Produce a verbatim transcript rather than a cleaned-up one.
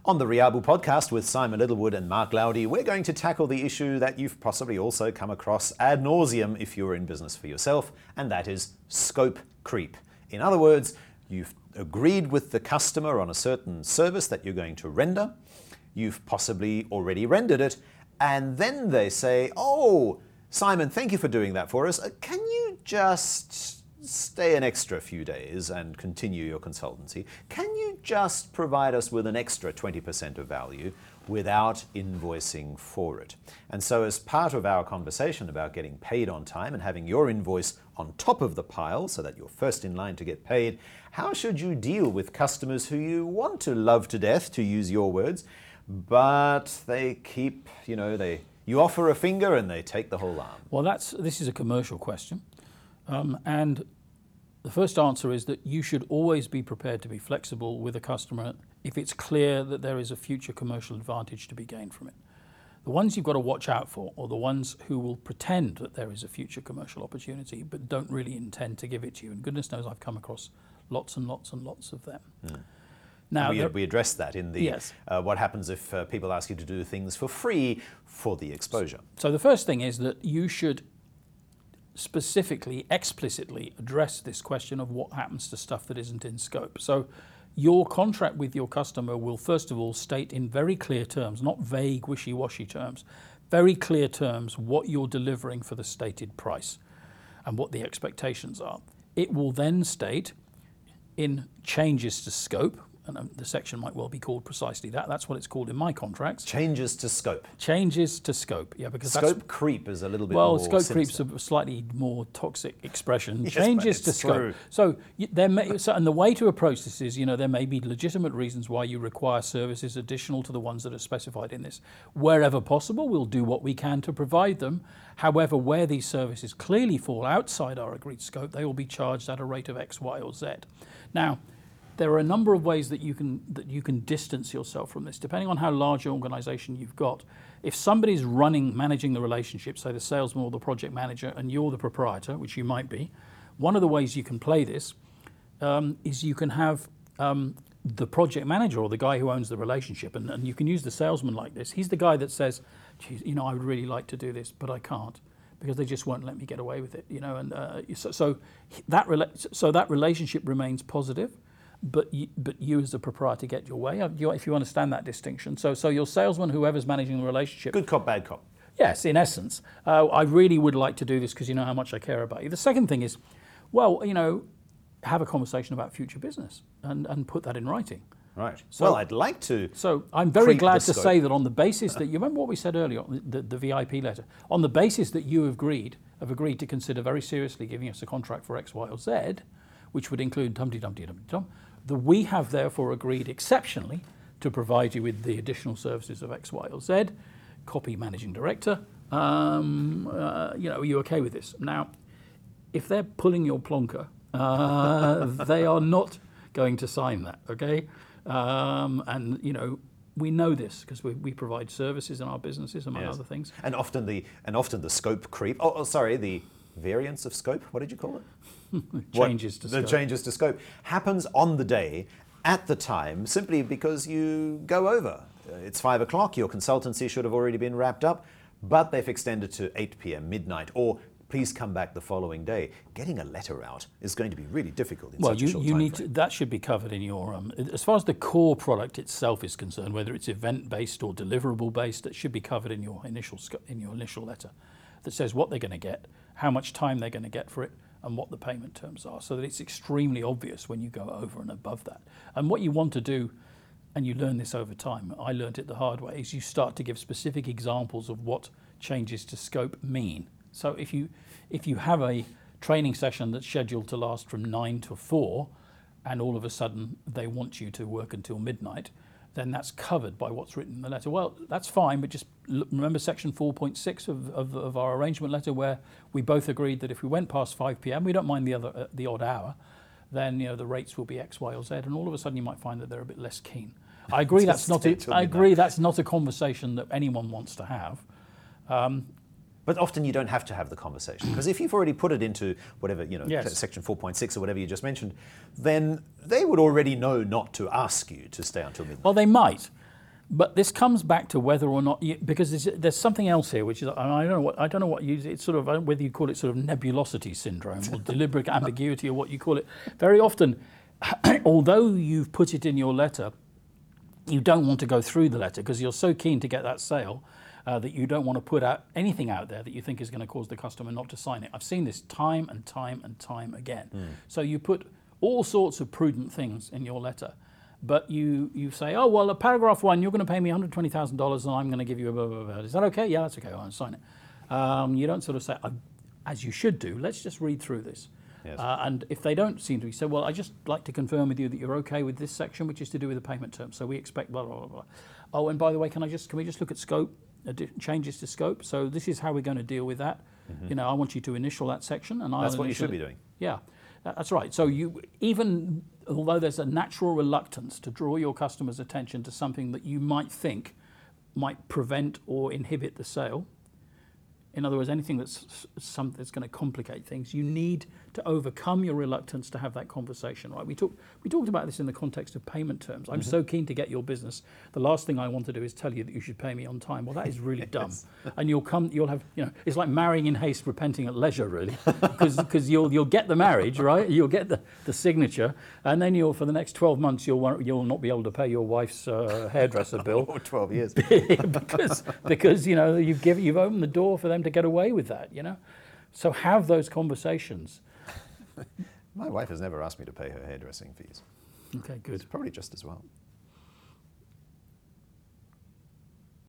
On the Riabu podcast with Simon Littlewood and Mark Laudy, we're going to tackle the issue that you've possibly also come across ad nauseum if you're in business for yourself, and that is scope creep. In other words, you've agreed with the customer on a certain service that you're going to render. You've possibly already rendered it, and then they say, oh, Simon, thank you for doing that for us. Can you just stay an extra few days and continue your consultancy? Can you just provide us with an extra twenty percent of value without invoicing for it? And so as part of our conversation about getting paid on time and having your invoice on top of the pile so that you're first in line to get paid, how should you deal with customers who you want to love to death, to use your words, but they keep, you know, they you offer a finger and they take the whole arm? Well, that's this is a commercial question. Um, and the first answer is that you should always be prepared to be flexible with a customer if it's clear that there is a future commercial advantage to be gained from it. The ones you've got to watch out for are the ones who will pretend that there is a future commercial opportunity but don't really intend to give it to you. And goodness knows I've come across lots and lots and lots of them. Mm. Now, we, we addressed that in the yes. uh, what happens if uh, people ask you to do things for free for the exposure. So the first thing is that you should specifically, explicitly address this question of what happens to stuff that isn't in scope. So your contract with your customer will first of all state in very clear terms, not vague, wishy-washy terms, very clear terms what you're delivering for the stated price and what the expectations are. It will then state in changes to scope, and the section might well be called precisely that. That's what it's called in my contracts. Changes to scope. Changes to scope, yeah, because scope that's, creep is a little bit well, more scope sinister. creep's a slightly more toxic expression. Yes, Changes to scope. True. So there may, so, and the way to approach this is, you know, there may be legitimate reasons why you require services additional to the ones that are specified in this. Wherever possible, we'll do what we can to provide them. However, where these services clearly fall outside our agreed scope, they will be charged at a rate of X, Y, or Z. Now, there are a number of ways that you can that you can distance yourself from this, depending on how large an organization you've got. If somebody's running, managing the relationship, say the salesman or the project manager, and you're the proprietor, which you might be, one of the ways you can play this um, is you can have um, the project manager or the guy who owns the relationship, and, and you can use the salesman like this. He's the guy that says, geez, you know, I would really like to do this, but I can't, because they just won't let me get away with it, you know. And uh, so, so that rela- so that relationship remains positive. But you, but you as the proprietor get your way, if you understand that distinction. So so your salesman, whoever's managing the relationship. Good cop, bad cop. Yes, in essence. Uh, I really would like to do this because you know how much I care about you. The second thing is, well, you know, have a conversation about future business and, and put that in writing. Right. So, well, I'd like to. So I'm very glad to say that on the basis that, you remember what we said earlier, the, the V I P letter, on the basis that you have agreed, have agreed to consider very seriously giving us a contract for X, Y, or Z, which would include Dumpty Dumpty Dumpty Dum, that we have therefore agreed exceptionally to provide you with the additional services of X, Y, or Z. Copy managing director. Um, uh, you know, are you okay with this? Now, if they're pulling your plonker, uh, they are not going to sign that, okay? Um, and, you know, we know this because we, we provide services in our businesses, among yes. other things. And often the and often the scope creep, oh, oh sorry, the variance of scope, what did you call it? changes what, to the scope. changes to scope happens on the day, at the time, simply because you go over. It's five o'clock, your consultancy should have already been wrapped up, but they've extended to eight p.m. midnight, or please come back the following day. Getting a letter out is going to be really difficult in well, such you, a short you time need frame. To, that should be covered in your, um, as far as the core product itself is concerned, whether it's event-based or deliverable-based, that should be covered in your initial in your initial letter that says what they're going to get, how much time they're going to get for it, and what the payment terms are, so that it's extremely obvious when you go over and above that. And what you want to do, and you learn this over time, I learned it the hard way, is you start to give specific examples of what changes to scope mean. So if you if you have a training session that's scheduled to last from nine to four, and all of a sudden they want you to work until midnight, then that's covered by what's written in the letter. Well, that's fine, but just remember section four point six of, of, of our arrangement letter, where we both agreed that if we went past five p.m., we don't mind the other uh, the odd hour, then you know the rates will be X, Y, or Z, and all of a sudden you might find that they're a bit less keen. I agree that's not a, I agree that's not a conversation that anyone wants to have. Um, But often you don't have to have the conversation, because if you've already put it into whatever, you know, yes. section four point six or whatever you just mentioned, then they would already know not to ask you to stay until midnight. Well, they might. But this comes back to whether or not, you, because there's, there's something else here, which is I don't know what I don't know what you it's sort of whether you call it sort of nebulosity syndrome or deliberate ambiguity or what you call it. Very often, although you've put it in your letter, you don't want to go through the letter because you're so keen to get that sale uh, that you don't want to put out anything out there that you think is going to cause the customer not to sign it. I've seen this time and time and time again. Mm. So you put all sorts of prudent things in your letter. But you, you say, oh, well, at paragraph one, you're going to pay me one hundred twenty thousand dollars and I'm going to give you a blah, blah, blah. Is that okay? Yeah, that's okay. I'll sign it. Um, you don't sort of say, as you should do, let's just read through this. Yes. Uh, and if they don't seem to be, say, well, I just like to confirm with you that you're okay with this section, which is to do with the payment terms. So we expect blah, blah, blah, blah. Oh, and by the way, can I just, can we just look at scope, uh, changes to scope? So this is how we're going to deal with that. Mm-hmm. You know, I want you to initial that section. And I'll That's what you initial should it. be doing. Yeah. That's right. So you, even although there's a natural reluctance to draw your customer's attention to something that you might think might prevent or inhibit the sale, in other words, anything that's something that's going to complicate things, you need to overcome your reluctance to have that conversation, right? We talked we talked about this in the context of payment terms. I'm mm-hmm. so keen to get your business. The last thing I want to do is tell you that you should pay me on time. Well, that is really dumb. And you'll come, you'll have, you know, it's like marrying in haste, repenting at leisure, really, because because you'll you'll get the marriage, right? You'll get the, the signature, and then you'll for the next twelve months you'll you'll not be able to pay your wife's uh, hairdresser bill. Or twelve years. because because you know you've given you've opened the door for them to get away with that, you know. So have those conversations. My wife has never asked me to pay her hairdressing fees. Okay, good. It's probably just as well.